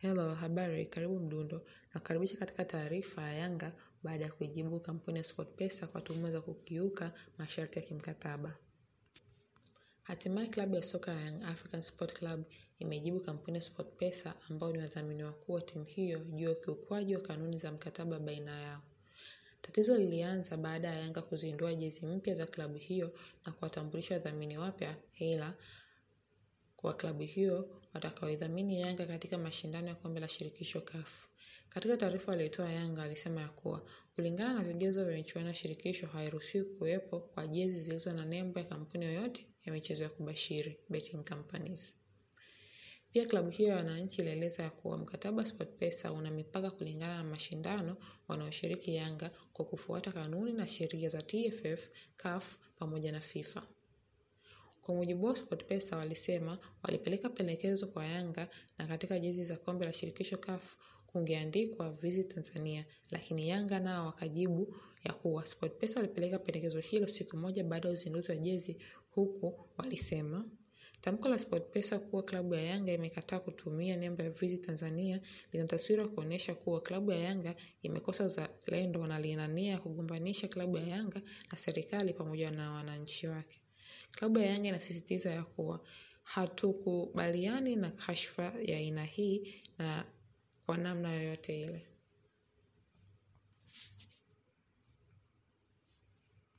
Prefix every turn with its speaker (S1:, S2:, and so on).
S1: Hello, habari, karibu Mdundo, na karibisha katika taarifa ya Yanga baada ya kuijibu kampuni ya SportPesa kwa tuhuma za kukiuka masharti ya kimkataba. Hatimaye klabu ya soka ya Young African Sport Club imejibu kampuni ya SportPesa ambao ni wadhamini wakuu wa timu hiyo juu ya ukiukwaji wa kanuni za mkataba baina yao. Tatizo lilianza baada ya Yanga kuzindua jezi mpya za klabu hiyo na kuwatambulisha wadhamini wapya hela kwa klabu hiyo watakaoidhamini Yanga katika mashindano ya kombe la shirikisho CAF. Katika taarifa aliyotoa Yanga alisema ya kuwa kulingana na vigezo vya michuano ya shirikisho hairuhusiwi kuwepo kwa jezi zilizo na nembo ya kampuni yoyote ya michezo ya kubashiri betting companies. Pia klabu hiyo ya wananchi ilieleza ya kuwa mkataba SportPesa una mipaka kulingana na mashindano wanaoshiriki Yanga kwa kufuata kanuni na sheria za TFF, CAF pamoja na FIFA. Kwa mujibu wa SportPesa walisema walipeleka pendekezo kwa Yanga na katika jezi za kombe la shirikisho CAF kungeandikwa Visit Tanzania, lakini Yanga nao wakajibu ya kuwa SportPesa walipeleka pendekezo hilo siku moja baada ya uzinduzi wa jezi, huku walisema tamko la SportPesa kuwa klabu ya Yanga imekataa kutumia nembo ya Visit Tanzania lina taswira kuonesha kuwa klabu ya Yanga imekosa uzalendo na lina nia ya kugombanisha klabu ya Yanga na serikali pamoja na wananchi wake. Klabu ya Yanga inasisitiza ya kuwa hatukubaliani na kashfa ya aina hii na kwa namna yoyote ile.